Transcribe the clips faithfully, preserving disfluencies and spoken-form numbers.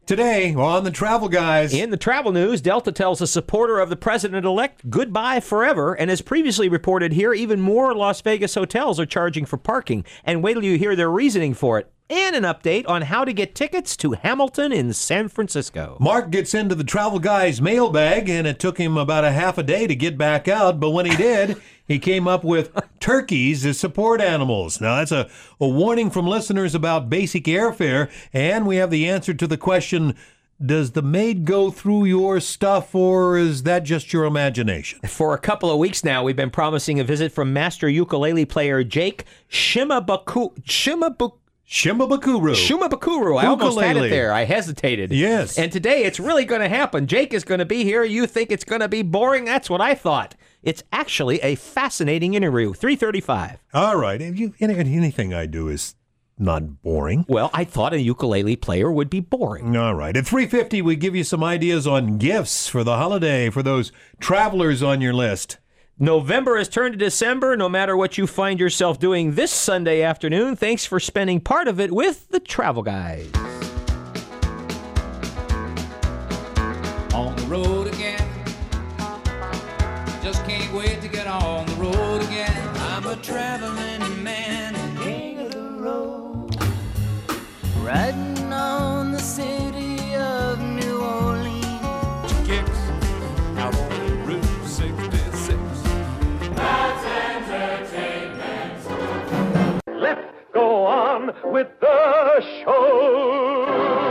Today on the Travel Guys. In the travel news, Delta tells a supporter of the president-elect goodbye forever, and as previously reported here, even more Las Vegas hotels are charging for parking. And wait till you hear their reasoning for it. And an update on how to get tickets to Hamilton in San Francisco. Mark gets into the Travel Guys mailbag, and it took him about a half a day to get back out, but when he did, he came up with turkeys as support animals. Now, that's a, a warning from listeners about basic airfare, and we have the answer to the question, does the maid go through your stuff, or is that just your imagination? For a couple of weeks now, we've been promising a visit from master ukulele player Jake Shimabuku... Shimabuku... Shimabukuro. Shumabukuro. I almost had it there. I hesitated. Yes. And today it's really going to happen. Jake is going to be here. You think it's going to be boring? That's what I thought. It's actually a fascinating interview. three thirty-five. All right. If you, anything I do is not boring. Well, I thought a ukulele player would be boring. All right. At three fifty, we give you some ideas on gifts for the holiday for those travelers on your list. November has turned to December. No matter what you find yourself doing this Sunday afternoon, thanks for spending part of it with the Travel Guys. On the road again. Just can't wait to get on the road again. I'm a traveling man, king of the road. Riding on the city of New Orleans. Kicks out on Route sixty-six. That's entertainment. Let's go on with the show.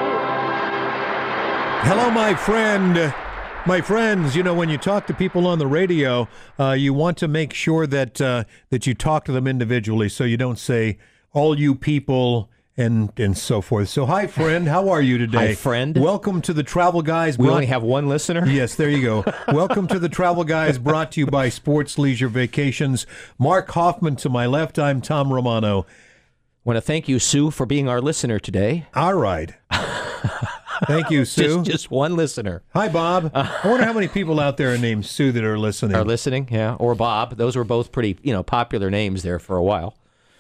Hello, my friend. My friends, you know, when you talk to people on the radio, uh, you want to make sure that uh, that you talk to them individually, so you don't say, all you people, and and so forth. So, hi, friend. How are you today? Hi, friend. Welcome to the Travel Guys. We brought- only have one listener? Yes, there you go. Welcome to the Travel Guys, brought to you by Sports Leisure Vacations. Mark Hoffman to my left. I'm Tom Romano. Want to thank you, Sue, for being our listener today. All right. Thank you, Sue. Just, just one listener. Hi, Bob. I wonder how many people out there are named Sue that are listening. Are listening, yeah. Or Bob. Those were both pretty, you know, popular names there for a while.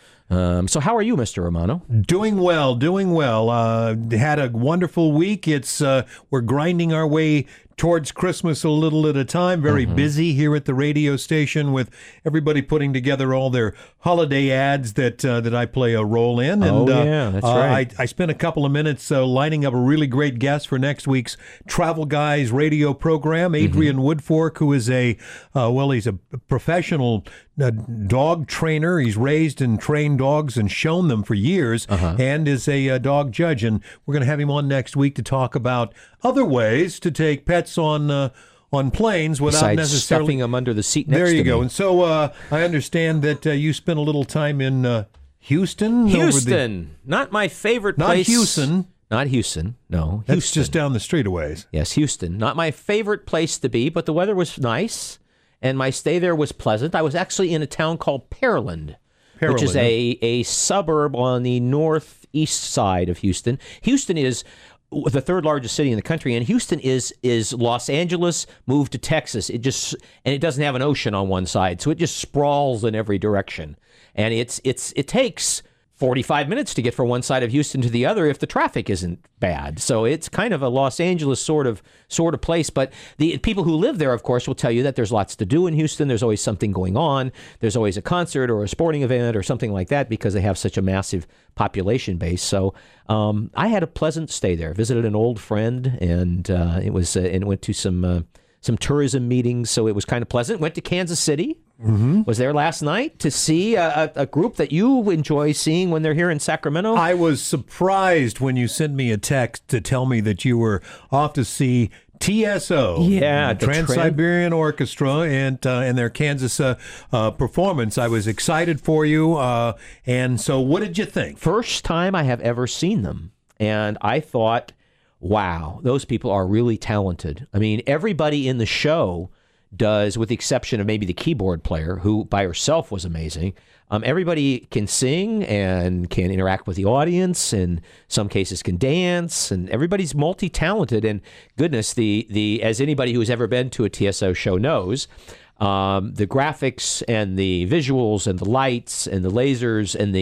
Um, so how are you, Mister Romano? Doing well, doing well. Uh, had a wonderful week. It's uh, we're grinding our way towards Christmas a little at a time. Very mm-hmm. busy here at the radio station with everybody putting together all their holiday ads that uh, that I play a role in. And, oh, yeah, that's uh, right. I, I spent a couple of minutes uh, lining up a really great guest for next week's Travel Guys radio program. Adrian mm-hmm. Woodfork, who is a, uh, well, he's a professional uh, dog trainer. He's raised and trained dogs and shown them for years uh-huh. and is a uh, dog judge. And we're going to have him on next week to talk about other ways to take pets on uh, on planes without Besides necessarily stuffing them under the seat next there you to go. me. And so uh, I understand that uh, you spent a little time in uh, Houston. Houston, the, not my favorite not place. Not Houston. Not Houston. No, that's Houston. just down the street a ways. Yes, Houston. Not my favorite place to be, but the weather was nice, and my stay there was pleasant. I was actually in a town called Pearland, Pearland. which is a a suburb on the northeast side of Houston. Houston is the third largest city in the country, and Houston is is Los Angeles moved to Texas. It just and it doesn't have an ocean on one side, so it just sprawls in every direction. And it's it's it takes forty-five minutes to get from one side of Houston to the other if the traffic isn't bad. So it's kind of a Los Angeles sort of sort of place. But the people who live there, of course, will tell you that there's lots to do in Houston. There's always something going on. There's always a concert or a sporting event or something like that because they have such a massive population base. So um, I had a pleasant stay there. Visited an old friend, and uh, it was uh, and went to some uh, some tourism meetings. So it was kind of pleasant. Went to Kansas City. Mm-hmm. Was there last night to see a, a group that you enjoy seeing when they're here in Sacramento? I was surprised when you sent me a text to tell me that you were off to see T S O, yeah, Trans-Siberian Tran- Orchestra, and uh, and their Kansas uh, uh, performance. I was excited for you, uh, and so what did you think? First time I have ever seen them, and I thought, wow, those people are really talented. I mean, everybody in the show does, with the exception of maybe the keyboard player, who by herself was amazing. Um, everybody can sing and can interact with the audience, and some cases can dance, and everybody's multi-talented. And goodness, the the as anybody who's ever been to a T S O show knows, um, the graphics and the visuals and the lights and the lasers and the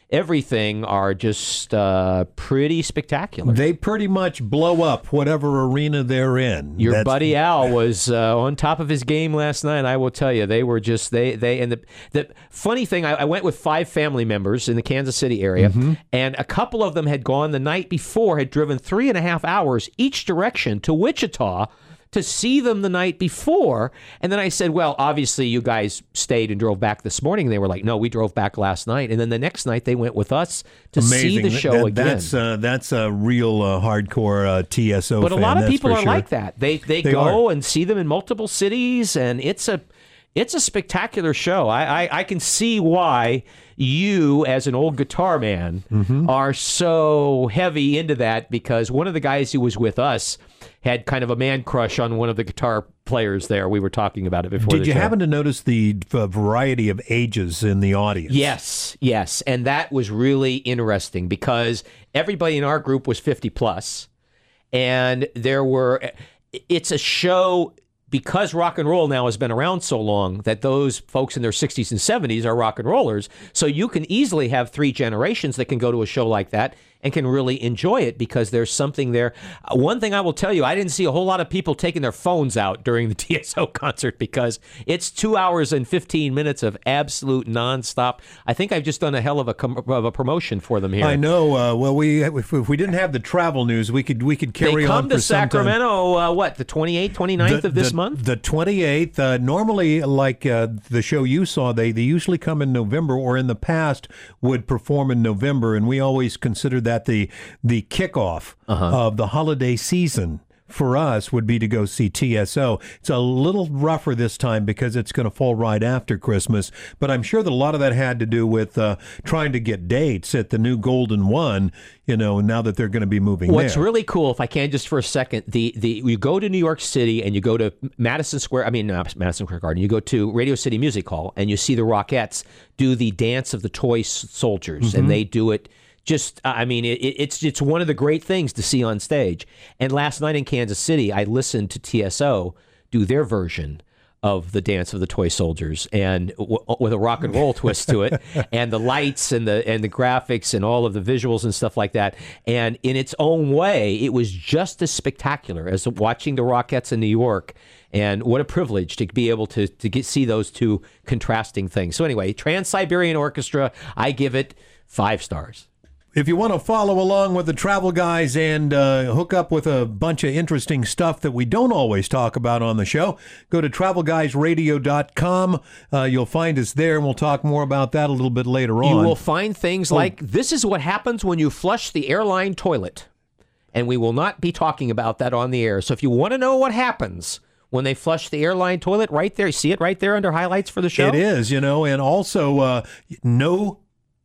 everything are just uh, pretty spectacular. They pretty much blow up whatever arena they're in. Your That's... buddy Al was uh, on top of his game last night. I will tell you, they were just they they and the the funny thing. I, I went with five family members in the Kansas City area, mm-hmm. and a couple of them had gone the night before, had driven three and a half hours each direction to Wichita to see them the night before. And then I said, well, obviously you guys stayed and drove back this morning. And they were like, no, we drove back last night. And then the next night they went with us to Amazing. see the show that, again. That's uh, that's a real uh, hardcore uh, T S O But fan, a lot of that's people for are sure. like that. They they, They go are. and see them in multiple cities, and it's a it's a spectacular show. I, I, I can see why you, as an old guitar man, mm-hmm. are so heavy into that, because one of the guys who was with us had kind of a man crush on one of the guitar players there. We were talking about it before Did the you show. happen to notice the uh, variety of ages in the audience? Yes, yes. And that was really interesting, because everybody in our group was fifty plus, and there were, it's a show, because rock and roll now has been around so long, that those folks in their sixties and seventies are rock and rollers. So you can easily have three generations that can go to a show like that and can really enjoy it, because there's something there. Uh, one thing I will tell you, I didn't see a whole lot of people taking their phones out during the T S O concert, because it's two hours and fifteen minutes of absolute nonstop. I think I've just done a hell of a com- of a promotion for them here. I know. Uh, well, we if, if we didn't have the travel news, we could we could carry they come on to for some time. Sacramento, uh, what, the twenty-eighth, twenty-ninth The- of this the- month? The twenty-eighth. Uh, normally, like uh, the show you saw, they, they usually come in November, or in the past would perform in November, and we always considered that the the kickoff Uh-huh. of the holiday season. For us, would be to go see T S O. It's a little rougher this time because it's going to fall right after Christmas, but I'm sure that a lot of that had to do with uh, trying to get dates at the new Golden One, you know, now that they're going to be moving What's there. really cool, if I can just for a second, the the you go to New York City and you go to Madison Square, I mean, not Madison Square Garden, you go to Radio City Music Hall and you see the Rockettes do the Dance of the Toy Soldiers, Mm-hmm. and they do it just, I mean, it, it's it's one of the great things to see on stage. And last night in Kansas City, I listened to T S O do their version of the Dance of the Toy Soldiers, and w- with a rock and roll twist to it, and the lights and the and the graphics and all of the visuals and stuff like that. And in its own way, it was just as spectacular as watching the Rockettes in New York. And what a privilege to be able to to get see those two contrasting things. So anyway, Trans-Siberian Orchestra, I give it five stars. If you want to follow along with the Travel Guys and uh, hook up with a bunch of interesting stuff that we don't always talk about on the show, go to travel guys radio dot com. Uh, you'll find us there, and we'll talk more about that a little bit later on. You will find things Oh. like, this is what happens when you flush the airline toilet. And we will not be talking about that on the air. So if you want to know what happens when they flush the airline toilet, right there, see it right there under highlights for the show? It is, you know, and also uh, no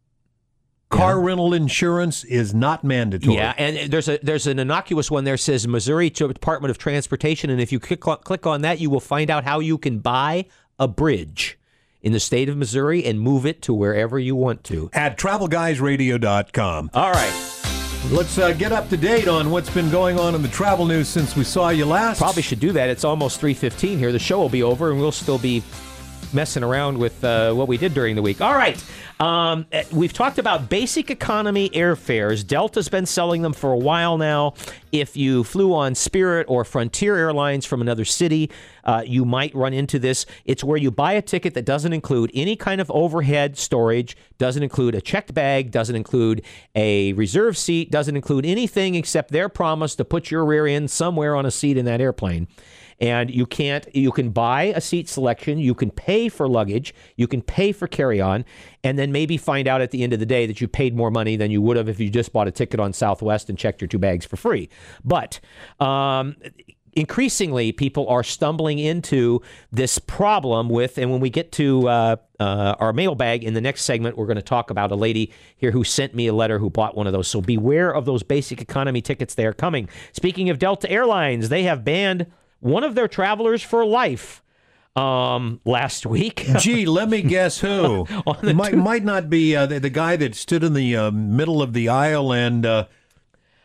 car Yeah. rental insurance is not mandatory. Yeah, and there's a there's an innocuous one there that says Missouri Department of Transportation, and if you click on, click on that, you will find out how you can buy a bridge in the state of Missouri and move it to wherever you want to. At travel guys radio dot com. All right. Let's uh, get up to date on what's been going on in the travel news since we saw you last. Probably should do that. It's almost three fifteen here. The show will be over, and we'll still be messing around with uh, what we did during the week. All right. Um, we've talked about basic economy airfares. Delta's been selling them for a while now. If you flew on Spirit or Frontier Airlines from another city, uh, you might run into this. It's where you buy a ticket that doesn't include any kind of overhead storage, doesn't include a checked bag, doesn't include a reserve seat, doesn't include anything except their promise to put your rear end somewhere on a seat in that airplane. And you can't, you can buy a seat selection, you can pay for luggage, you can pay for carry-on, and then maybe find out at the end of the day that you paid more money than you would have if you just bought a ticket on Southwest and checked your two bags for free. But um, increasingly, people are stumbling into this problem with, and when we get to uh, uh, our mailbag in the next segment, we're going to talk about a lady here who sent me a letter who bought one of those. So beware of those basic economy tickets. They are coming. Speaking of Delta Airlines, they have banned one of their travelers for life um, last week. Gee, let me guess who. might, two- might not be uh, the, the guy that stood in the uh, middle of the aisle and uh,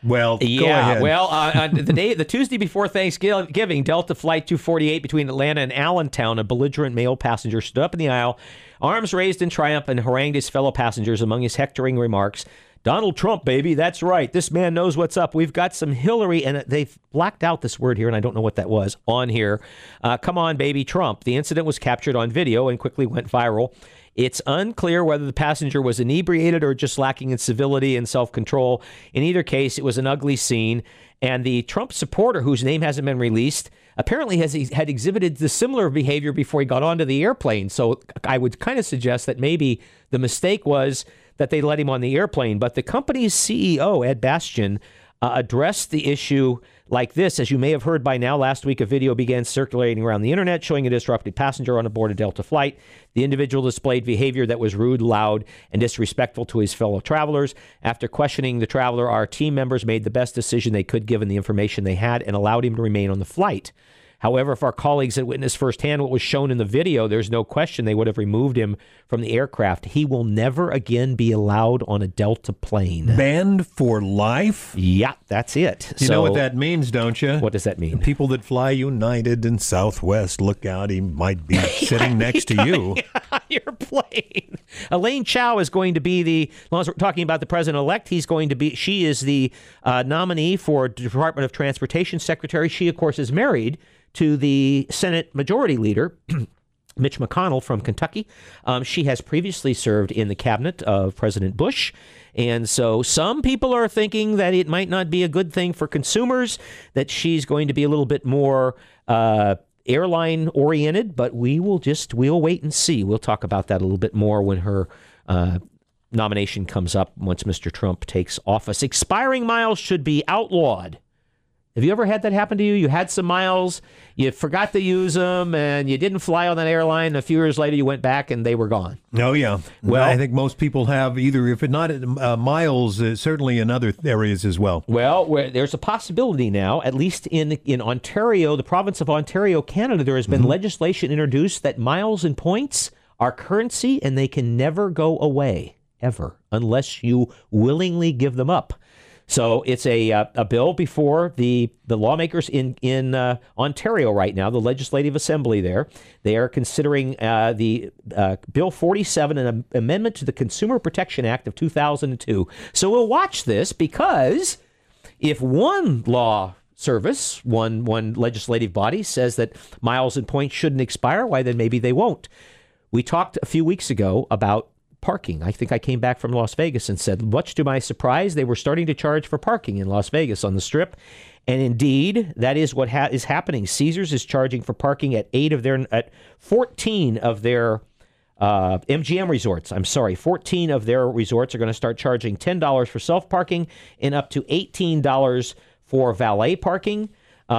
Well, go yeah, ahead. well, uh, on the day, the Tuesday before Thanksgiving, Delta Flight two forty-eight between Atlanta and Allentown, a belligerent male passenger stood up in the aisle, arms raised in triumph, and harangued his fellow passengers among his hectoring remarks. Donald Trump, baby, that's right. This man knows what's up. We've got some Hillary, and they've blacked out this word here, and I don't know what that was on here. Uh, come on, baby, Trump. The incident was captured on video and quickly went viral. It's unclear whether the passenger was inebriated or just lacking in civility and self-control. In either case, it was an ugly scene. And the Trump supporter, whose name hasn't been released, apparently has had exhibited the similar behavior before he got onto the airplane. So I would kind of suggest that maybe the mistake was that they let him on the airplane. But the company's C E O, Ed Bastian, uh, addressed the issue like this. As you may have heard by now, last week a video began circulating around the internet showing a disrupted passenger on board a Delta flight. The individual displayed behavior that was rude, loud, and disrespectful to his fellow travelers. After questioning the traveler, our team members made the best decision they could given the information they had and allowed him to remain on the flight. However, if our colleagues had witnessed firsthand what was shown in the video, there's no question they would have removed him from the aircraft. He will never again be allowed on a Delta plane. Banned for life? Yeah, that's it. You so, know what that means, don't you? What does that mean? People that fly United and Southwest, look out, he might be sitting next to you. On your plane. Elaine Chao is going to be the, as long as we're talking about the president-elect, he's going to be, she is the uh, nominee for Department of Transportation Secretary. She, of course, is married to the Senate Majority Leader, Mitch McConnell from Kentucky. Um, she has previously served in the cabinet of President Bush. And so some people are thinking that it might not be a good thing for consumers, that she's going to be a little bit more uh, airline oriented, but we will just, we'll wait and see. We'll talk about that a little bit more when her uh, nomination comes up once Mister Trump takes office. Expiring miles should be outlawed. Have you ever had that happen to you? You had some miles, you forgot to use them, and you didn't fly on that airline. A few years later, you went back, and they were gone. Oh, yeah. Well, I think most people have either, if it not uh, miles, uh, certainly in other areas as well. Well, where, there's a possibility now, at least in, in Ontario, the province of Ontario, Canada, there has been mm-hmm. legislation introduced that miles and points are currency, and they can never go away, ever, unless you willingly give them up. So it's a uh, a bill before the the lawmakers in in uh, Ontario right now, the Legislative Assembly there. They are considering uh, the uh, Bill forty-seven, an amendment to the Consumer Protection Act of two thousand two. So we'll watch this, because if one law service, one one legislative body says that miles and points shouldn't expire, why then maybe they won't. We talked a few weeks ago about parking. I think I came back from Las Vegas and said, much to my surprise, they were starting to charge for parking in Las Vegas on the Strip. And indeed, that is what ha- is happening. Caesars is charging for parking at eight of their, at fourteen of their uh, M G M resorts. I'm sorry, fourteen of their resorts are going to start charging ten dollars for self-parking and up to eighteen dollars for valet parking.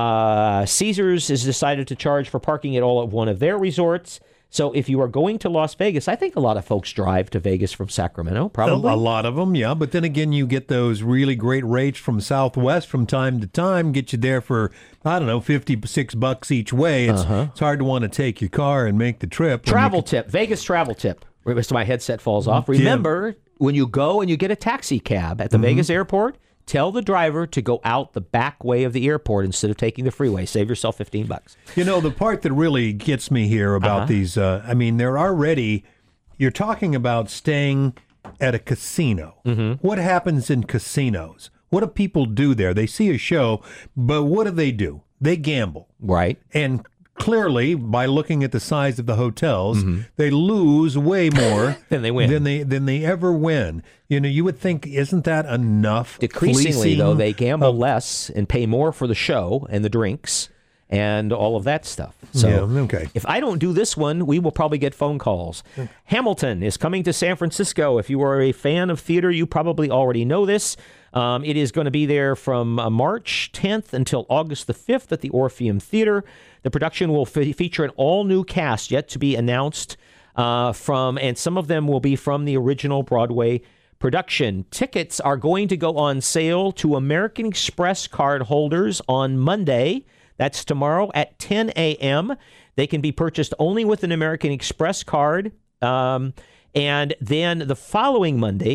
Uh, Caesars has decided to charge for parking at all of one of their resorts. So if you are going to Las Vegas, I think a lot of folks drive to Vegas from Sacramento, probably. A, a lot of them, yeah. But then again, you get those really great rates from Southwest from time to time, get you there for, I don't know, fifty-six bucks each way. It's, uh-huh. it's hard to want to take your car and make the trip. Travel tip, Vegas travel tip. So my headset falls off. Remember, yeah. when you go and you get a taxi cab at the mm-hmm. Vegas airport, tell the driver to go out the back way of the airport instead of taking the freeway. Save yourself fifteen bucks. You know, the part that really gets me here about uh-huh. these, uh, I mean, they're already, you're talking about staying at a casino. Mm-hmm. What happens in casinos? What do people do there? They see a show, but what do they do? They gamble. Right. And clearly, by looking at the size of the hotels, mm-hmm. they lose way more than they win. Than they than they ever win. You know, you would think, isn't that enough? Decreasingly, though, they gamble of, less and pay more for the show and the drinks and all of that stuff. So, yeah, okay. If I don't do this one, we will probably get phone calls. Okay. Hamilton is coming to San Francisco. If you are a fan of theater, you probably already know this. Um, it is going to be there from uh, March tenth until August the fifth at the Orpheum Theater. The production will fe- feature an all-new cast yet to be announced uh, from, and some of them will be from the original Broadway production. Tickets are going to go on sale to American Express card holders on Monday. That's tomorrow at ten a.m. They can be purchased only with an American Express card. Um, and then the following Monday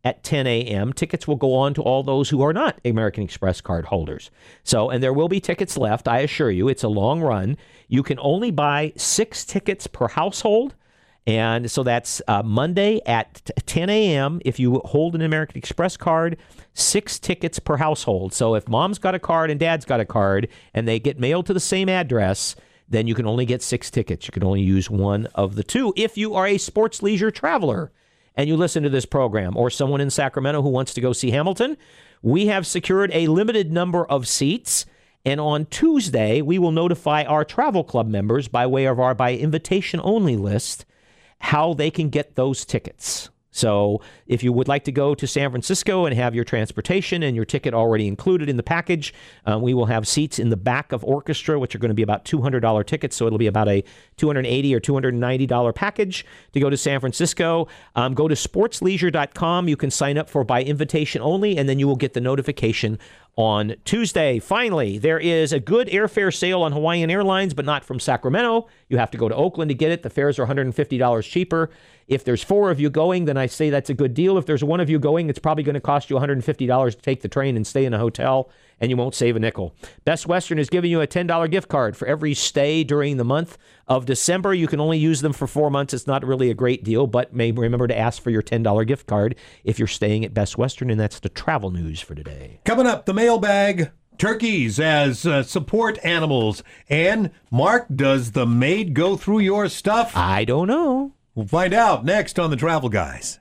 at ten a.m., tickets will go on to all those who are not American Express card holders. So, and there will be tickets left, I assure you. It's a long run. You can only buy six tickets per household. And so that's uh, Monday at ten a.m. If you hold an American Express card, six tickets per household. So if mom's got a card and dad's got a card and they get mailed to the same address, then you can only get six tickets. You can only use one of the two if you are a sports leisure traveler and you listen to this program, or someone in Sacramento who wants to go see Hamilton. We have secured a limited number of seats. And on Tuesday, we will notify our travel club members by way of our by invitation only list how they can get those tickets. So if you would like to go to San Francisco and have your transportation and your ticket already included in the package, uh, we will have seats in the back of orchestra, which are going to be about two hundred dollars tickets. So it'll be about a two hundred eighty dollars or two hundred ninety dollars package to go to San Francisco. Um, go to sports leisure dot com. You can sign up for by invitation only, and then you will get the notification on Tuesday. Finally, there is a good airfare sale on Hawaiian Airlines, but not from Sacramento. You have to go to Oakland to get it. The fares are one hundred fifty dollars cheaper. If there's four of you going, then I say that's a good deal. If there's one of you going, it's probably going to cost you one hundred fifty dollars to take the train and stay in a hotel, and you won't save a nickel. Best Western is giving you a ten dollars gift card for every stay during the month of December. You can only use them for four months. It's not really a great deal, but may remember to ask for your ten dollars gift card if you're staying at Best Western, and that's the travel news for today. Coming up, the mailbag. Turkeys as uh, support animals. And, Mark, does the maid go through your stuff? I don't know. We'll find out next on the Travel Guys.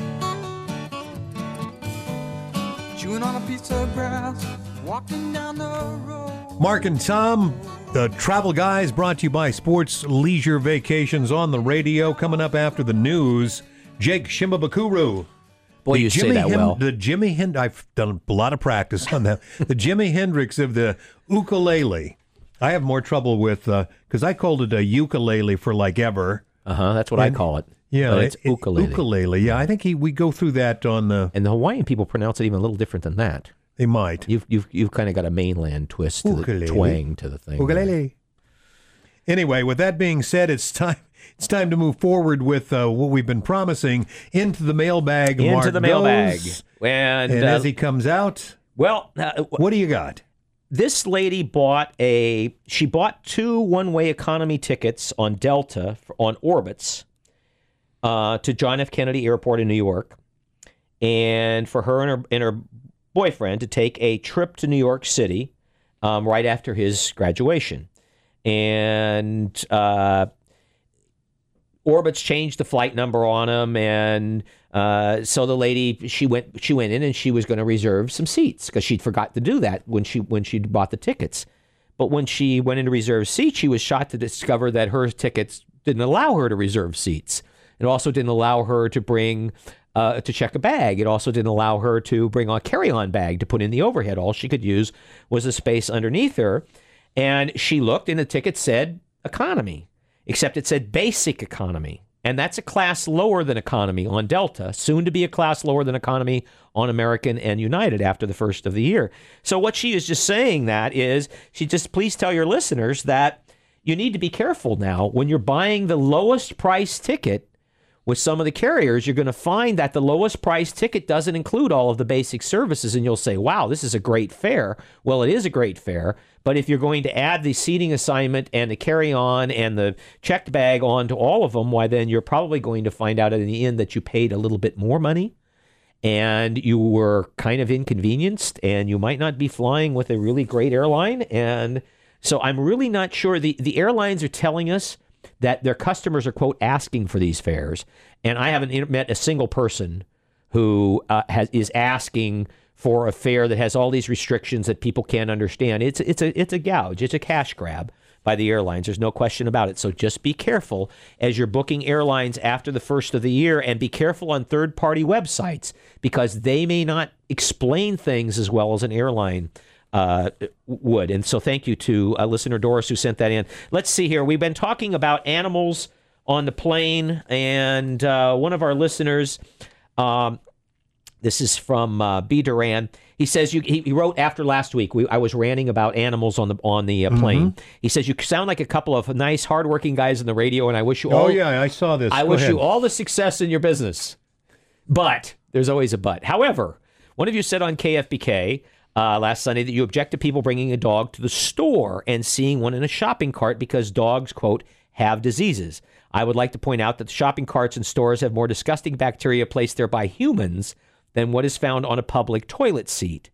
Chewing on a piece of grass, walking down the road. Mark and Tom, the Travel Guys, brought to you by Sports Leisure Vacations on the radio. Coming up after the news, Jake Shimabukuro. Boy, the you Jimi say that Hen- well. The Jimi Hen- I've done a lot of practice on that. The Jimi Hendrix of the ukulele. I have more trouble with, because uh, I called it a ukulele for like ever. Uh-huh, that's what And- I call it. Yeah, but it's it- ukulele. Ukulele, yeah. I think he, we go through that on the. And the Hawaiian people pronounce it even a little different than that. They might. You've you've you've kind of got a mainland twist to Ukulele. the twang to the thing. Ukulele. Anyway, with that being said, it's time. It's time to move forward with uh, what we've been promising into the mailbag. Into Mark the mailbag. goes, And, and uh, as he comes out, well, uh, what do you got? this lady bought a she bought two one-way economy tickets on Delta for, on Orbitz uh, to John F. Kennedy Airport in New York, and for her and her and her boyfriend to take a trip to New York City um, right after his graduation, and uh, Orbitz changed the flight number on him, and uh, so the lady she went she went in and she was going to reserve some seats because she'd forgot to do that when she when she bought the tickets. But when she went in to reserve seats, she was shocked to discover that her tickets didn't allow her to reserve seats. It also didn't allow her to bring uh, to check a bag. It also didn't allow her to bring a carry-on bag to put in the overhead. All she could use was the space underneath her. And she looked, and the ticket said economy, except it said basic economy. And that's a class lower than economy on Delta, soon to be a class lower than economy on American and United after the first of the year. So what she is just saying that is, she just, please tell your listeners that you need to be careful now. When you're buying the lowest price ticket with some of the carriers, you're going to find that the lowest price ticket doesn't include all of the basic services, and you'll say, wow, this is a great fare. Well, it is a great fare, but if you're going to add the seating assignment and the carry-on and the checked bag onto all of them, why then you're probably going to find out in the end that you paid a little bit more money and you were kind of inconvenienced, and you might not be flying with a really great airline. And so I'm really not sure. The, the airlines are telling us that their customers are, quote, asking for these fares. And I haven't met a single person who uh, has is asking for a fare that has all these restrictions that people can't understand. It's it's a it's a gouge. It's a cash grab by the airlines. There's no question about it. So just be careful as you're booking airlines after the first of the year, and be careful on third-party websites, because they may not explain things as well as an airline uh, would. And so thank you to uh, listener Doris who sent that in. Let's see here. We've been talking about animals on the plane, and uh, one of our listeners, um, this is from uh, B. Duran. He says you. He, he wrote after last week. We, I was ranting about animals on the on the uh, plane. Mm-hmm. He says you sound like a couple of nice, hardworking guys in the radio, and I wish you all. Oh yeah, I saw this. I Go wish ahead. you all the success in your business. But There's always a but. However, one of you said on K F B K uh, last Sunday that you object to people bringing a dog to the store and seeing one in a shopping cart because dogs, quote, have diseases. I would like to point out that the shopping carts and stores have more disgusting bacteria placed there by humans than what is found on a public toilet seat.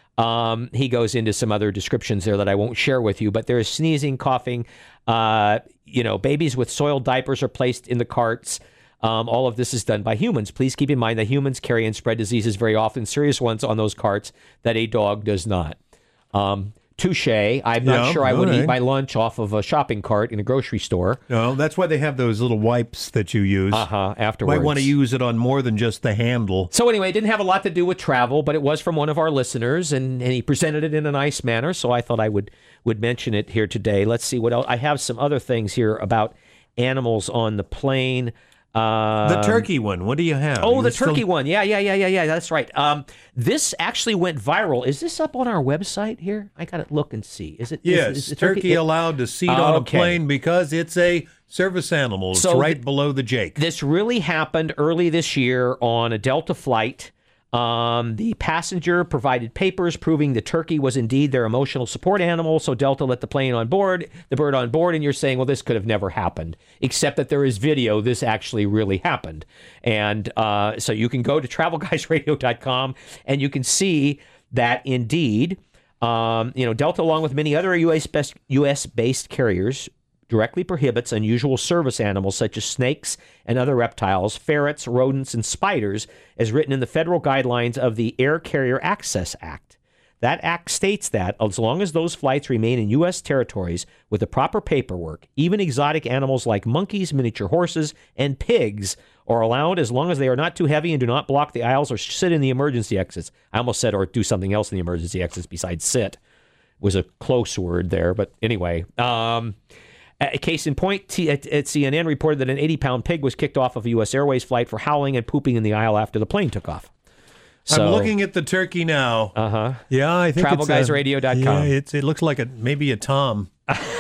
Um, he goes into some other descriptions there that I won't share with you, but there is sneezing, coughing. Uh, you know, babies with soiled diapers are placed in the carts. Um, all of this is done by humans. Please keep in mind that humans carry and spread diseases, very often serious ones, on those carts that a dog does not. Um, touche. I'm not Yeah, sure I would all right. eat my lunch off of a shopping cart in a grocery store. No, that's why they have those little wipes that you use. Uh-huh, afterwards. Might want to use it on more than just the handle. So anyway, it didn't have a lot to do with travel, but it was from one of our listeners, and, and he presented it in a nice manner, so I thought I would, would mention it here today. Let's see what else. I have some other things here about animals on the plane. Um, The turkey one. What do you have? Oh, You the still- turkey one. Yeah, yeah, yeah, yeah, yeah. That's right. Um, this actually went viral. Is this up on our website here? I got to look and see. Is it? is- Yes, is the turkey it- allowed to seat on a Okay. plane because it's a service animal. It's So right th- below the Jake. This really happened early this year on a Delta flight. Um, the passenger provided papers proving the turkey was indeed their emotional support animal, so Delta let the plane on board, the bird on board, and you're saying, well, this could have never happened, except that there is video. This actually really happened. And uh, so you can go to travel guys radio dot com and you can see that indeed, um, you know, Delta, along with many other U S-based U S-based carriers, directly prohibits unusual service animals such as snakes and other reptiles, ferrets, rodents, and spiders, as written in the federal guidelines of the Air Carrier Access Act. That act states that as long as those flights remain in U S territories with the proper paperwork, even exotic animals like monkeys, miniature horses, and pigs are allowed as long as they are not too heavy and do not block the aisles or sit in the emergency exits. I almost said or do something else in the emergency exits besides sit. Was a close word there, but anyway. Um... A case in point, T- at, at C N N reported that an eighty-pound pig was kicked off of a U S Airways flight for howling and pooping in the aisle after the plane took off. So, I'm looking at the turkey now. Uh-huh. Yeah, I think travel guys it's a- radio dot com. Yeah, it's, it looks like a maybe a Tom.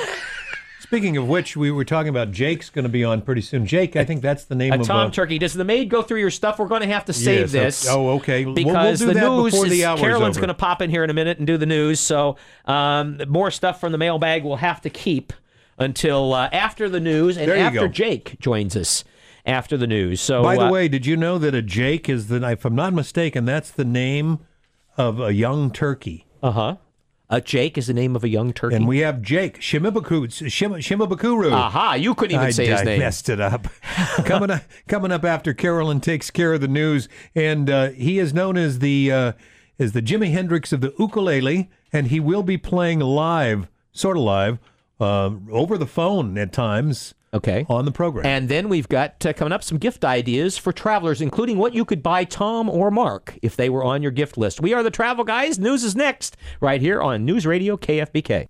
Speaking of which, we were talking about Jake's going to be on pretty soon. Jake, I think that's the name A of Tom uh, Turkey. Does the maid go through your stuff? We're going to have to save yes, this. Oh, okay. We'll- we'll Because do the that news before is, the hour's Carolyn's over. going to pop in here in a minute and do the news. So um, more stuff from the mailbag we'll have to keep until uh, after the news and There you after go. Jake joins us after the news. So, By the uh, way, did you know that a Jake is the, if I'm not mistaken, that's the name of a young turkey? uh-huh. Uh, Jake is the name of a young turkey. And we have Jake Shimabukuru. Shim, Shimabukuru. Aha, you couldn't even I, say his I name. messed it up. coming up, coming up after Carolyn takes care of the news, and uh, he is known as the uh, as the Jimi Hendrix of the ukulele, and he will be playing live, sort of live, uh, over the phone at times. Okay. On the program. And then we've got uh, coming up some gift ideas for travelers, including what you could buy Tom or Mark if they were on your gift list. We are the Travel Guys. News is next, right here on News Radio K F B K.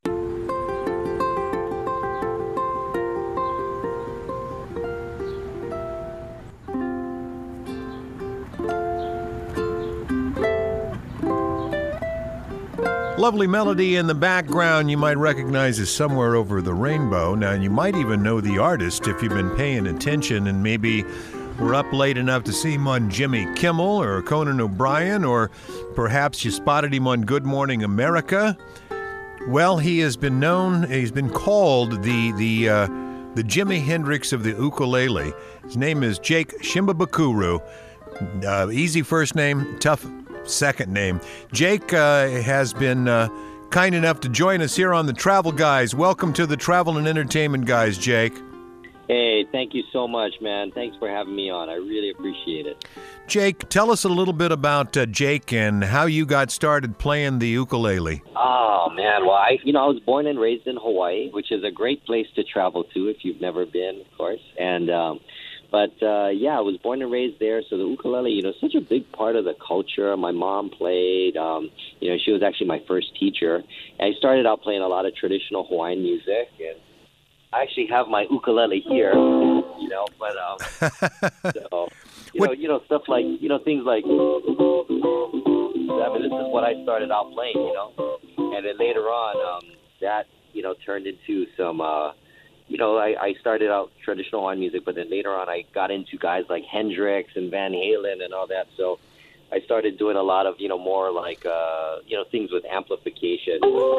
Lovely melody in the background you might recognize as Somewhere Over the Rainbow. Now, you might even know the artist if you've been paying attention and maybe were up late enough to see him on Jimmy Kimmel or Conan O'Brien, or perhaps you spotted him on Good Morning America. Well, he has been known, he's been called the the uh, the Jimi Hendrix of the ukulele. His name is Jake Shimabukuru. Uh, easy first name, tough second name. Jake uh, has been uh, kind enough to join us here on the Travel Guys. Welcome to the Travel and Entertainment Guys, Jake. Hey, thank you so much, man. Thanks for having me on. I really appreciate it. Jake, tell us a little bit about uh, Jake and how you got started playing the ukulele. Oh, man. Well, I, you know, I was born and raised in Hawaii, which is a great place to travel to if you've never been, of course. And, um, but, uh, yeah, I was born and raised there. So the ukulele, you know, such a big part of the culture. My mom played, um, you know, she was actually my first teacher. And I started out playing a lot of traditional Hawaiian music, and I actually have my ukulele here, you know, but, um, so, you What- know, you know, stuff like, you know, things like, I mean, this is what I started out playing, you know, and then later on, um, that, you know, turned into some, uh, you know, I, I started out traditional Hawaiian music, but then later on I got into guys like Hendrix and Van Halen and all that. So I started doing a lot of, you know, more like, uh, you know, things with amplification.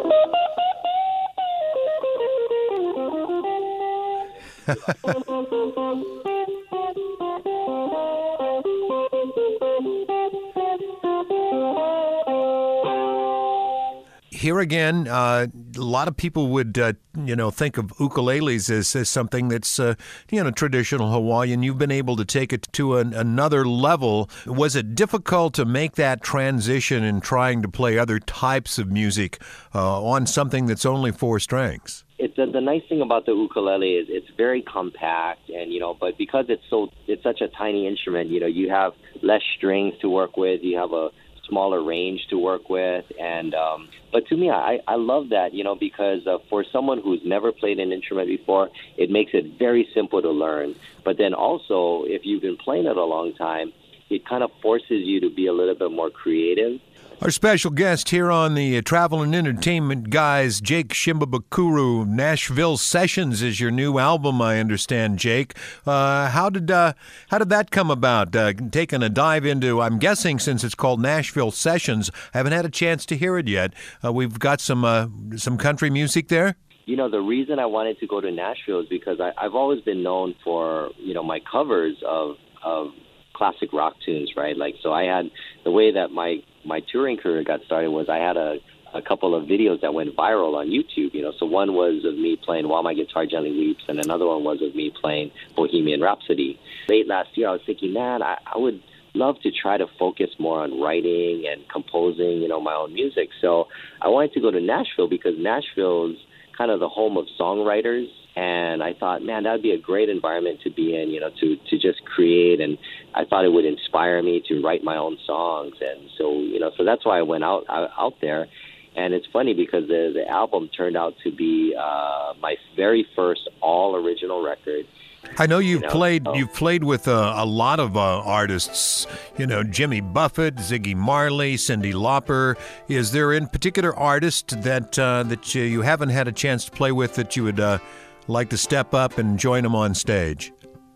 Here again, uh, a lot of people would, uh, you know, think of ukuleles as, as something that's, uh, you know, traditional Hawaiian. You've been able to take it to an, another level. Was it difficult to make that transition in trying to play other types of music uh, on something that's only four strings? It's uh, the nice thing about the ukulele is it's very compact, and you know, but because it's so it's such a tiny instrument, you know, you have less strings to work with. You have a smaller range to work with, and um, but to me, I, I love that, you know, because uh, for someone who's never played an instrument before, it makes it very simple to learn. But then also, if you've been playing it a long time, it kind of forces you to be a little bit more creative. Our special guest here on the uh, Travel and Entertainment Guys, Jake Shimbabukuro. Nashville Sessions is your new album, I understand, Jake. Uh, how did uh, how did that come about? Uh, taking a dive into, I'm guessing since it's called Nashville Sessions, I haven't had a chance to hear it yet. Uh, we've got some uh, some country music there. You know, the reason I wanted to go to Nashville is because I, I've always been known for, you know, my covers of of classic rock tunes, right? Like, so I had the way that my my touring career got started was I had a, a couple of videos that went viral on YouTube, you know. So one was of me playing While My Guitar Gently Weeps, and another one was of me playing Bohemian Rhapsody. Late last year, I was thinking, man, I, I would love to try to focus more on writing and composing, you know, my own music. So I wanted to go to Nashville because Nashville's kind of the home of songwriters. And I thought, man, that would be a great environment to be in, you know, to, to just create. And I thought it would inspire me to write my own songs. And so, you know, so that's why I went out out there. And it's funny because the, the album turned out to be uh, my very first all original record. I know you've you know, played so. you've played with uh, a lot of uh, artists, you know, Jimmy Buffett, Ziggy Marley, Cyndi Lauper. Is there in particular artist that uh, that you, you haven't had a chance to play with that you would uh, like to step up and join them on stage?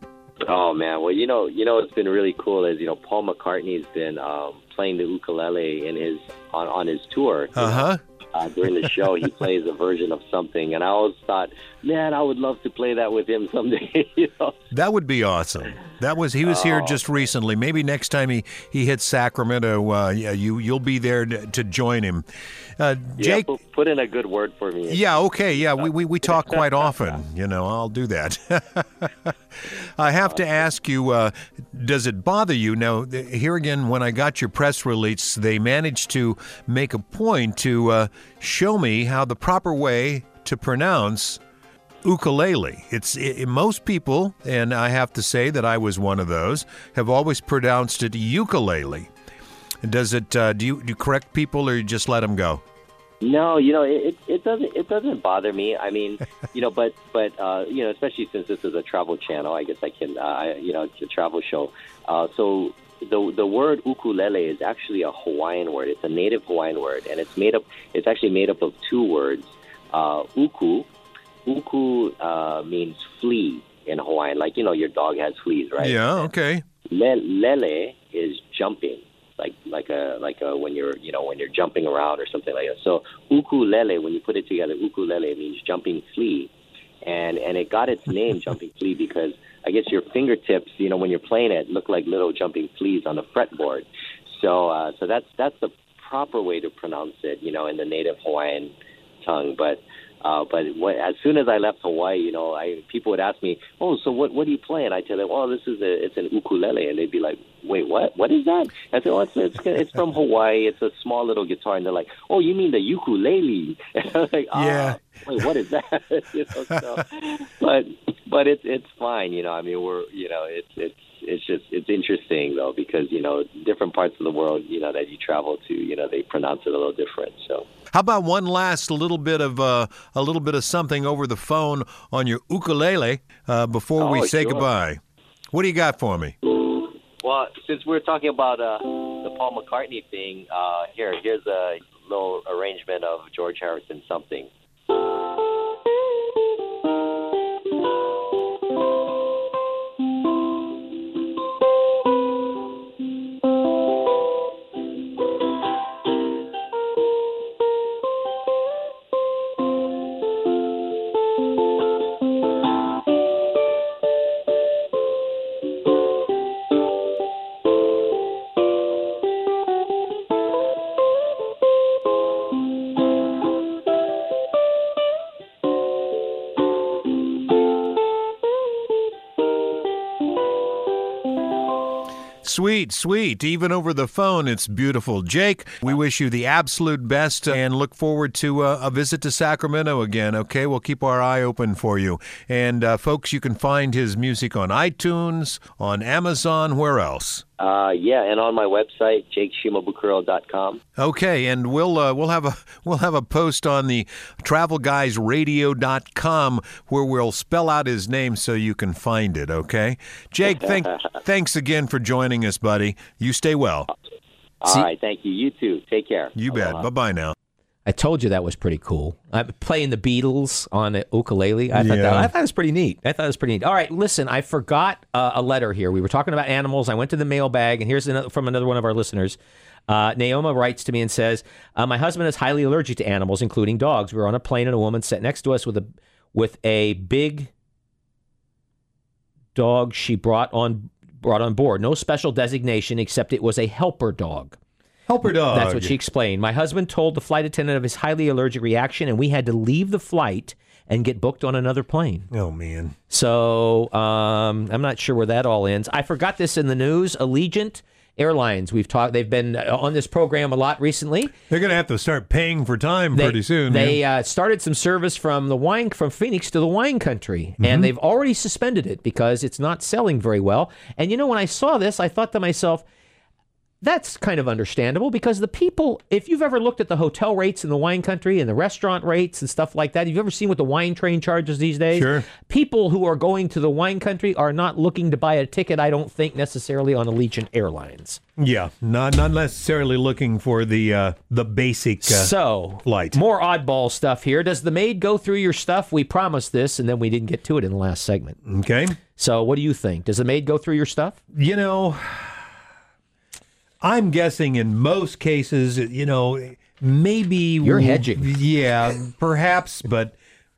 Oh man, well you know you know what's been really cool is you know Paul McCartney's been um, playing the ukulele in his on, on his tour. Uh huh. Uh, during the show, he plays a version of something, and I always thought, man, I would love to play that with him someday. You know, that would be awesome. That was he was here just recently. Maybe next time he, he hits Sacramento, uh, yeah, you you'll be there to, to join him. Uh, Jake, yeah, put, put in a good word for me. Yeah, okay, yeah, we we, we talk quite often. You know, I'll do that. I have to ask you, uh, does it bother you? Now, here again, when I got your press release, they managed to make a point to uh, show me how the proper way to pronounce ukulele. It's it, most people, and I have to say that I was one of those, have always pronounced it ukulele. Does it? Uh, do you do you correct people, or you just let them go? No, you know, it, it doesn't it doesn't bother me. I mean, you know, but but uh, you know, especially since this is a travel channel, I guess I can, uh, you know, it's a travel show. Uh, so the the word ukulele is actually a Hawaiian word. It's a native Hawaiian word, and it's made up. It's actually made up of two words. Uh, uku, uku uh, means flea in Hawaiian, like you know, your dog has fleas, right? Yeah. Okay. Le, lele is jumping. Like like a like a when you're you know when you're jumping around or something like that. So ukulele, when you put it together, ukulele means jumping flea, and and it got its name jumping flea because I guess your fingertips, you know, when you're playing it, look like little jumping fleas on the fretboard. So uh, so that's that's the proper way to pronounce it, you know, in the native Hawaiian tongue. But uh, but when, as soon as I left Hawaii, you know, I people would ask me, oh, so what what do you play? And I tell them, well, this is a it's an ukulele, and they'd be like, wait, what? What is that? I said, oh, it's, it's it's from Hawaii. It's a small little guitar. And they're like, oh, you mean the ukulele? And I was like, ah, yeah. Wait, what is that? you know, so, but but it's it's fine. You know, I mean, we're you know, it's it's it's just it's interesting though because you know different parts of the world you know that you travel to, you know, they pronounce it a little different. So. How about one last little bit of uh, a little bit of something over the phone on your ukulele uh, before oh, we say sure. goodbye? What do you got for me? Well, since we're talking about uh, the Paul McCartney thing, uh, here, here's a little arrangement of George Harrison something. Sweet, sweet. Even over the phone, it's beautiful. Jake, we wish you the absolute best and look forward to uh, a visit to Sacramento again, okay? We'll keep our eye open for you. And, uh, folks, you can find his music on iTunes, on Amazon, where else? Uh, yeah, and on my website, jake shimabukuro dot com. Okay, and we'll uh, we'll have a we'll have a post on the travel guys radio dot com where we'll spell out his name so you can find it. Okay, Jake, thank thanks again for joining us, buddy. You stay well. All See, right, thank you. You too. Take care. You bet. Bye bye now. I told you that was pretty cool. I'm playing the Beatles on an ukulele. I thought, Yeah. that, I thought it was pretty neat. I thought it was pretty neat. All right, listen, I forgot uh, a letter here. We were talking about animals. I went to the mailbag, and here's another, from another one of our listeners. Uh, Naoma writes to me and says, uh, my husband is highly allergic to animals, including dogs. We were on a plane, and a woman sat next to us with a with a big dog she brought on brought on board. No special designation, except it was a helper dog. Helper dog. That's what she explained. My husband told the flight attendant of his highly allergic reaction, and we had to leave the flight and get booked on another plane. Oh, man. So um, I'm not sure where that all ends. I forgot this in the news. Allegiant Airlines. We've talked. They've been on this program a lot recently. They're going to have to start paying for time They, pretty soon. They yeah. uh, started some service from the wine from Phoenix to the wine country, Mm-hmm. and they've already suspended it because it's not selling very well. And you know, when I saw this, I thought to myself, that's kind of understandable because the people, if you've ever looked at the hotel rates in the wine country and the restaurant rates and stuff like that, have you ever seen what the wine train charges these days? Sure. People who are going to the wine country are not looking to buy a ticket, I don't think, necessarily on Allegiant Airlines. Yeah, not not necessarily looking for the uh, the basic uh, So, flight. more oddball stuff here. Does the maid go through your stuff? We promised this, and then we didn't get to it in the last segment. Okay. So, what do you think? Does the maid go through your stuff? You know, I'm guessing in most cases, you know, maybe You're hedging. Yeah, perhaps, but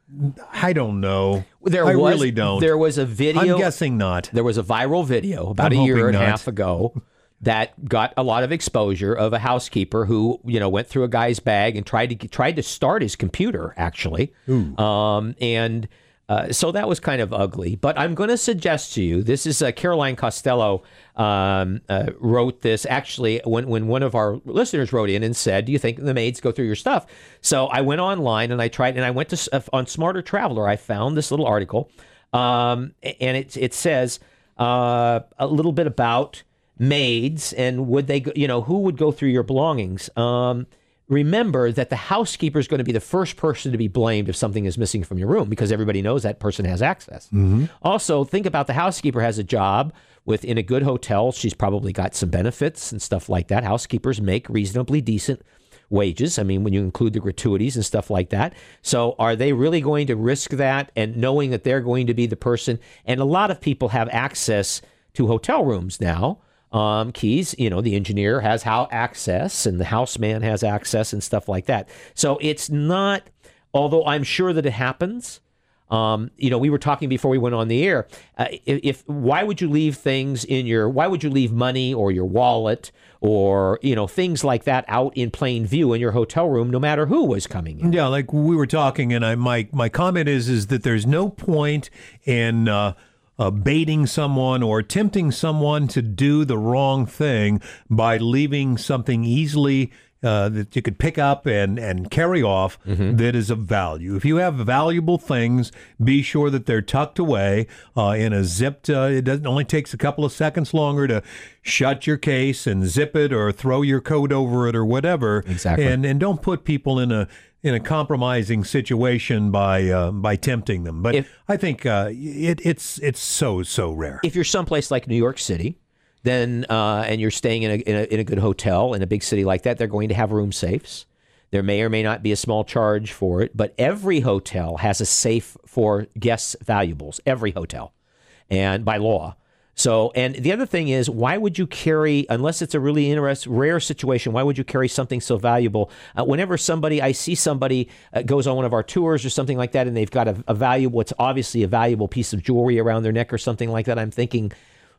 I don't know. There I was, really don't. There was a video. I'm guessing not. There was a viral video about I'm a year hoping and a not. half ago that got a lot of exposure of a housekeeper who, you know, went through a guy's bag and tried to tried to start his computer, actually. Um, and uh, so that was kind of ugly. But I'm going to suggest to you, this is uh, Caroline Costello um, uh, wrote this actually when, when one of our listeners wrote in and said, do you think the maids go through your stuff? So I went online and I tried, and I went to uh, on Smarter Traveler. I found this little article, um, and it it says uh, a little bit about maids and would they, go, you know, who would go through your belongings. Um, remember that the housekeeper is going to be the first person to be blamed if something is missing from your room because everybody knows that person has access. Mm-hmm. Also, think about the housekeeper has a job within a good hotel. She's probably got some benefits and stuff like that. Housekeepers make reasonably decent wages. I mean, when you include the gratuities and stuff like that. So are they really going to risk that and knowing that they're going to be the person? And a lot of people have access to hotel rooms now. Um, keys, you know, the engineer has how access and the houseman has access and stuff like that. So it's not, although I'm sure that it happens. Um, you know, we were talking before we went on the air. Uh, if, if why would you leave things in your, why would you leave money or your wallet or, you know, things like that out in plain view in your hotel room, no matter who was coming in? Yeah, like we were talking, and I my my comment is is that there's no point in uh, uh, baiting someone or tempting someone to do the wrong thing by leaving something easily uh, that you could pick up and, and carry off Mm-hmm. that is of value. If you have valuable things, be sure that they're tucked away uh, in a zipped. Uh, it doesn't only takes a couple of seconds longer to shut your case and zip it or throw your coat over it or whatever. Exactly. And and don't put people in a in a compromising situation by uh, by tempting them. But If- I think uh, it it's it's so so rare. If you're someplace like New York City, then uh, and you're staying in a, in a in a good hotel in a big city like that, they're going to have room safes. There may or may not be a small charge for it, but every hotel has a safe for guests' valuables. Every hotel, and by law. So, and the other thing is, why would you carry, unless it's a really interesting, rare situation, why would you carry something so valuable? Uh, whenever somebody, I see somebody uh, goes on one of our tours or something like that, and they've got a, a valuable, it's obviously a valuable piece of jewelry around their neck or something like that, I'm thinking,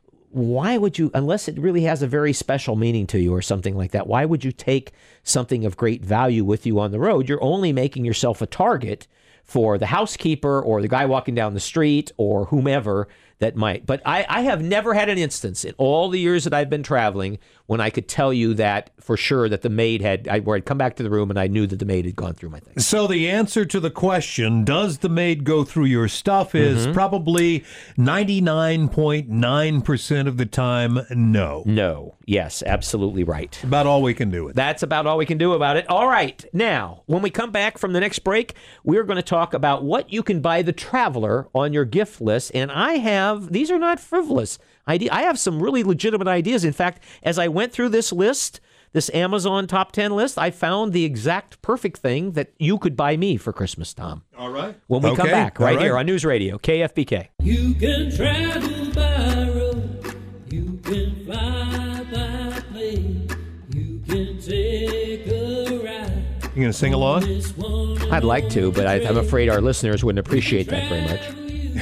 why would you, unless it really has a very special meaning to you or something like that, why would you take something of great value with you on the road? You're only making yourself a target for the housekeeper or the guy walking down the street or whomever that might. But I, I have never had an instance in all the years that I've been traveling when I could tell you that for sure that the maid had, I, where I'd come back to the room and I knew that the maid had gone through my things. So the answer to the question, does the maid go through your stuff, is Mm-hmm. probably ninety-nine point nine percent of the time, no. No. Yes, absolutely right. About all we can do with it. That's about all we can do about it. All right. Now, when we come back from the next break, we're going to talk about what you can buy the traveler on your gift list. And I have, these are not frivolous ideas. I have some really legitimate ideas. In fact, as I went through this list, this Amazon top ten list, I found the exact perfect thing that you could buy me for Christmas, Tom. All right. When we come Okay. back, right, All right. here on News Radio, K F B K. You can travel by road, you can fly by plane, you can take a ride. You going to sing along? This one I'd like to, but I, I'm afraid our listeners wouldn't appreciate that very much.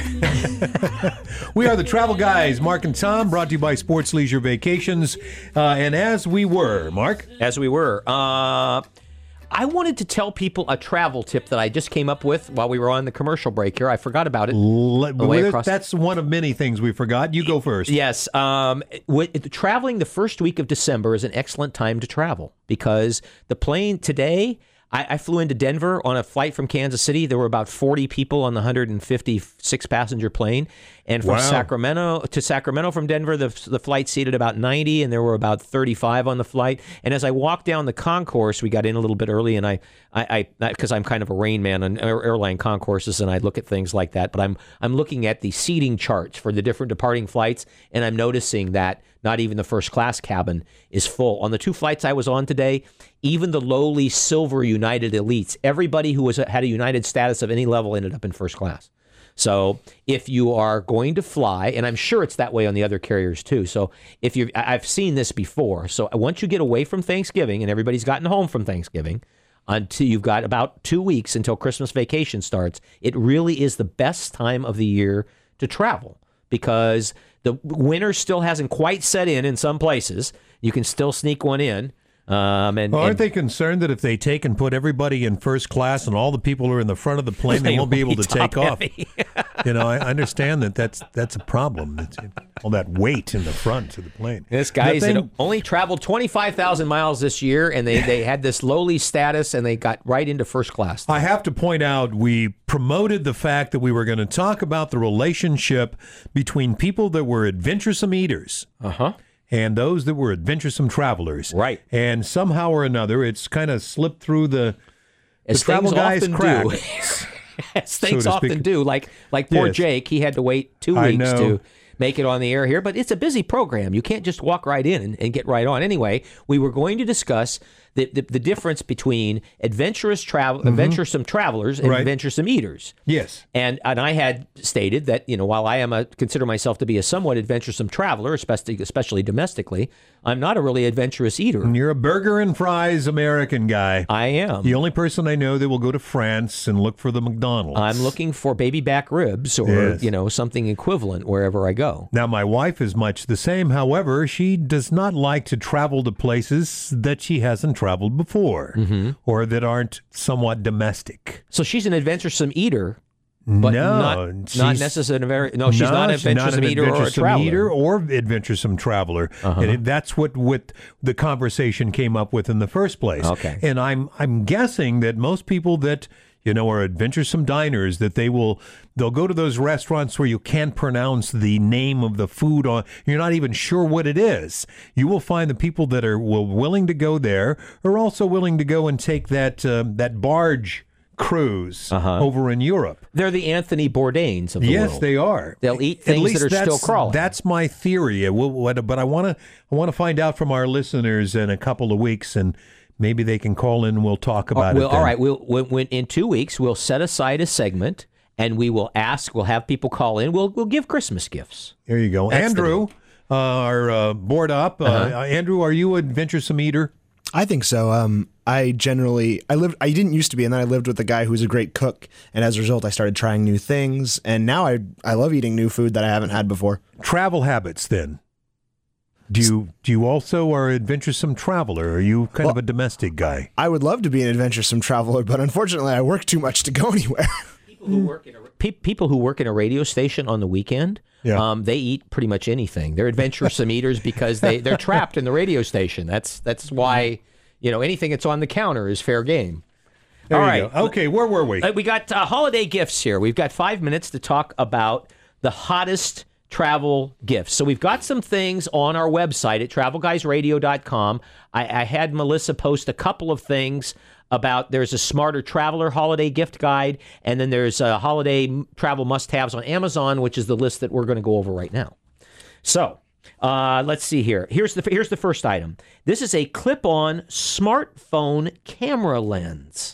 We are the Travel Guys, Mark and Tom, brought to you by Sports Leisure Vacations. Uh, and as we were, Mark? As we were. Uh, I wanted to tell people a travel tip that I just came up with while we were on the commercial break here. I forgot about it. Let, Away well, across- that's one of many things we forgot. You go first. Yes. Um, w- traveling the first week of December is an excellent time to travel because the plane today, I, I flew into Denver on a flight from Kansas City. There were about forty people on the one hundred fifty-six passenger plane. And from Wow. Sacramento to Sacramento from Denver, the, the flight seated about ninety, and there were about thirty-five on the flight. And as I walked down the concourse, we got in a little bit early, and I, I, because I'm kind of a rain man on air, airline concourses, and I look at things like that. But I'm, I'm looking at the seating charts for the different departing flights, and I'm noticing that not even the first class cabin is full. On the two flights I was on today, even the lowly silver United elites, everybody who was had a United status of any level ended up in first class. So if you are going to fly, and I'm sure it's that way on the other carriers too. So if you, I've seen this before. So once you get away from Thanksgiving, and everybody's gotten home from Thanksgiving, until you've got about two weeks until Christmas vacation starts, it really is the best time of the year to travel because the winter still hasn't quite set in in some places. You can still sneak one in. Um, and, Well, aren't and they concerned that if they take and put everybody in first class and all the people who are in the front of the plane, they, They won't be able won't to be take off? top-heavy. You know, I understand that that's that's a problem. It's, all that weight in the front of the plane. This guy's The thing- that only traveled twenty-five thousand miles this year, and they, they had this lowly status, and they got right into first class. I have to point out, we promoted the fact that we were going to talk about the relationship between people that were adventuresome eaters Uh-huh. and those that were adventuresome travelers. Right. And somehow or another, it's kind of slipped through the, the As travel things guys often crack. do. As things to often speak. do. Like like poor Yes. Jake, he had to wait two I weeks know. to make it on the air here, but it's a busy program. You can't just walk right in and, and get right on. Anyway, we were going to discuss the, the, the difference between adventurous travel, adventuresome travelers and Mm-hmm. Right. adventuresome eaters. Yes. And and I had stated that, you know, while I am a consider myself to be a somewhat adventuresome traveler, especially especially domestically, I'm not a really adventurous eater. And you're a burger and fries American guy. I am. The only person I know that will go to France and look for the McDonald's. I'm looking for baby back ribs or, Yes. you know, something equivalent wherever I go. Now, my wife is much the same. However, she does not like to travel to places that she hasn't traveled before Mm-hmm. or that aren't somewhat domestic. So she's an adventuresome eater, but no, not, not she's- necessarily very. No, she's No, not an she's not adventuresome an eater or a adventuresome traveler. eater or adventuresome traveler, Uh-huh. and it, that's what what the conversation came up with in the first place. Okay. And I'm I'm guessing that most people that you know are adventuresome diners that they will they'll go to those restaurants where you can't pronounce the name of the food on you're not even sure what it is. You will find the people that are will, willing to go there are also willing to go and take that uh, that barge cruise Uh-huh. over in Europe. They're the Anthony Bourdains of the Yes, world. they are. They'll eat At things least that are still that's- crawling. That's my theory. Uh, well, what- But I want to I want to find out from our listeners in a couple of weeks, and maybe they can call in and we'll talk about Well, it. then. all right. We'll, when, when, in two weeks, we'll set aside a segment, and we will ask. We'll have people call in. We'll we'll give Christmas gifts. There you go. That's the Andrew, uh, our uh, board up. Uh, Uh-huh. Andrew, are you an adventuresome eater? I think so. Um, I generally, I lived, I didn't used to be, and then I lived with a guy who was a great cook, and as a result, I started trying new things, and now I, I love eating new food that I haven't had before. Travel habits, then. Do you do you also are an adventuresome traveler? Are you kind of a domestic guy? I would love to be an adventuresome traveler, but unfortunately, I work too much to go anywhere. who work in a pe- people who work in a radio station on the weekend, Yeah. um, they eat pretty much anything. They're adventuresome eaters because they they're trapped in the radio station. That's that's why, you know, anything that's on the counter is fair game. There All you right. go. Okay, where were we? Uh, we got uh, holiday gifts here. We've got five minutes to talk about the hottest travel gifts. So we've got some things on our website at travel guys radio dot com. I, I had Melissa post a couple of things about there's a Smarter Traveler holiday gift guide, and then there's a holiday travel must-haves on Amazon, which is the list that we're going to go over right now. So uh, let's see here. Here's the here's the first item. This is a clip-on smartphone camera lens.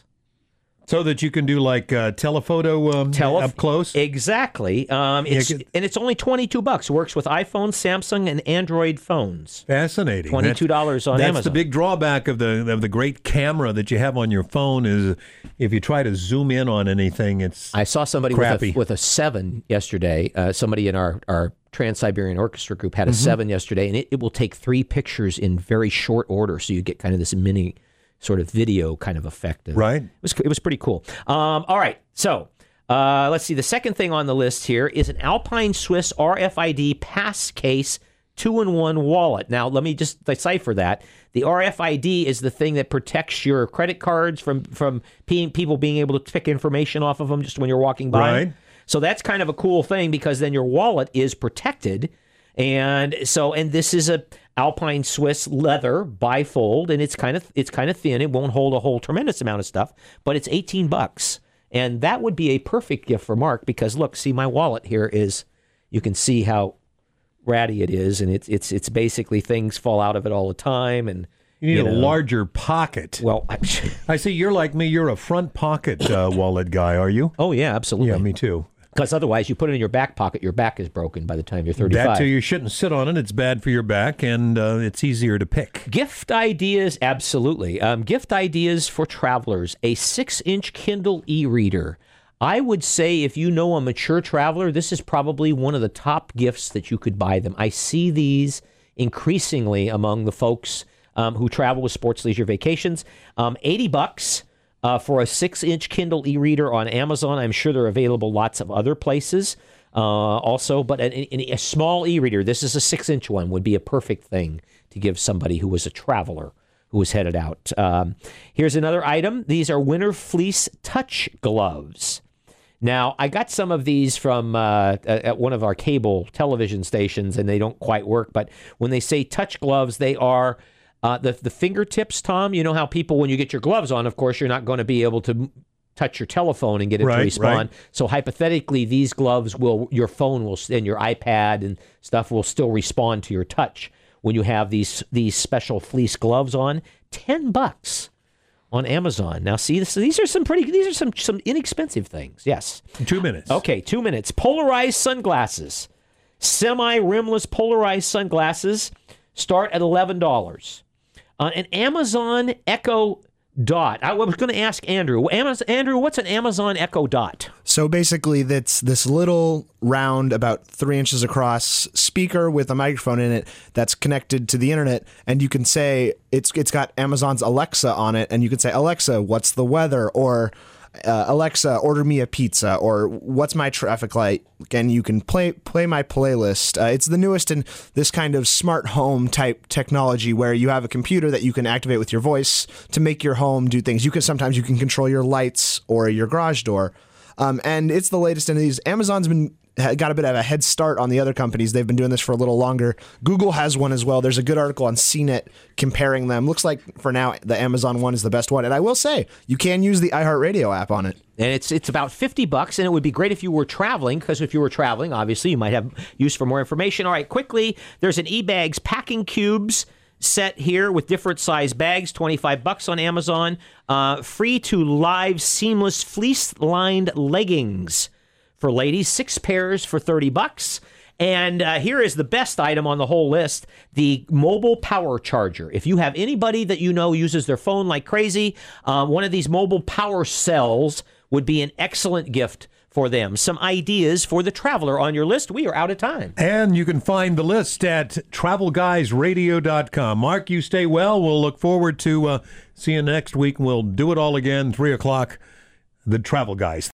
So that you can do like uh, telephoto um, Tele- up close? Exactly. Um, it's, Yeah, and it's only twenty-two bucks. Works with iPhone, Samsung, and Android phones. Fascinating. twenty-two dollars on That's Amazon. the big drawback of the of the great camera that you have on your phone is if you try to zoom in on anything, it's I saw somebody crappy. with a, with a seven yesterday. Uh, somebody in our, our Trans-Siberian Orchestra group had a Mm-hmm. seven yesterday, and it, it will take three pictures in very short order, so you get kind of this mini sort of video kind of effect. Right. It was, it was pretty cool. Um, all right, so uh, let's see. The second thing on the list here is an Alpine Swiss R F I D pass case two-in-one wallet. Now, let me just decipher that. The R F I D is the thing that protects your credit cards from, from pe- people being able to pick information off of them just when you're walking by. Right. So that's kind of a cool thing because then your wallet is protected. And so, and this is a Alpine Swiss leather bifold, and it's kind of it's kind of thin. It won't hold a whole tremendous amount of stuff, but it's eighteen bucks, and that would be a perfect gift for Mark because look, see my wallet here is, you can see how ratty it is, and it's it's it's basically things fall out of it all the time, and you need you a know, larger pocket. Well, I, I see you're like me. You're a front pocket uh, wallet guy, are you? oh yeah, absolutely. Yeah, me too. Because otherwise, you put it in your back pocket, your back is broken by the time you're thirty-five. That too, you shouldn't sit on it. It's bad for your back, and uh, it's easier to pick. Gift ideas, absolutely. Um, gift ideas for travelers. A six-inch Kindle e-reader. I would say if you know a mature traveler, this is probably one of the top gifts that you could buy them. I see these increasingly among the folks um, who travel with sports leisure vacations. Um, eighty bucks. Uh, for a six-inch Kindle e-reader on Amazon. I'm sure they're available lots of other places uh, also. But a, a, a small e-reader, this is a six-inch one, would be a perfect thing to give somebody who was a traveler who was headed out. Um, here's another item. These are Winter Fleece Touch Gloves. Now, I got some of these from uh, at one of our cable television stations, and they don't quite work. But when they say touch gloves, they are... Uh, the the fingertips, Tom, you know how people, when you get your gloves on, of course, you're not going to be able to m- touch your telephone and get it Right, to respond. right. So hypothetically, these gloves will, your phone will, and your iPad and stuff will still respond to your touch when you have these these special fleece gloves on. Ten bucks on Amazon. Now, see, this, these are some pretty, these are some some inexpensive things. Yes. Two minutes. Okay, two minutes. Polarized sunglasses, semi-rimless polarized sunglasses start at eleven dollars. Uh, an Amazon Echo Dot. I was going to ask Andrew. Amazon, Andrew, what's an Amazon Echo Dot? So basically, that's this little round, about three inches across speaker with a microphone in it that's connected to the internet, and you can say it's it's got Amazon's Alexa on it, and you can say, Alexa, what's the weather? Or uh, Alexa, order me a pizza, or what's my traffic light? And you can play play my playlist. Uh, it's the newest in this kind of smart home type technology where you have a computer that you can activate with your voice to make your home do things. You can sometimes you can control your lights or your garage door. Um, and it's the latest in these. Amazon's been got a bit of a head start on the other companies. They've been doing this for a little longer. Google has one as well. There's a good article on C net comparing them. Looks like for now the Amazon one is the best one. And I will say you can use the iHeartRadio app on it. And it's it's about fifty bucks, and it would be great if you were traveling, because if you were traveling, obviously you might have use for more information. All right, quickly, there's an eBags packing cubes set here with different size bags, twenty-five bucks on Amazon. Uh, free to live seamless fleece-lined leggings for ladies, six pairs for thirty bucks. And uh, here is the best item on the whole list, the mobile power charger. If you have anybody that you know uses their phone like crazy, uh, one of these mobile power cells would be an excellent gift for them. Some ideas for the traveler on your list. We are out of time. And you can find the list at travel guys radio dot com. Mark, you stay well. We'll look forward to uh, seeing you next week. We'll do it all again, three o'clock, the Travel Guys.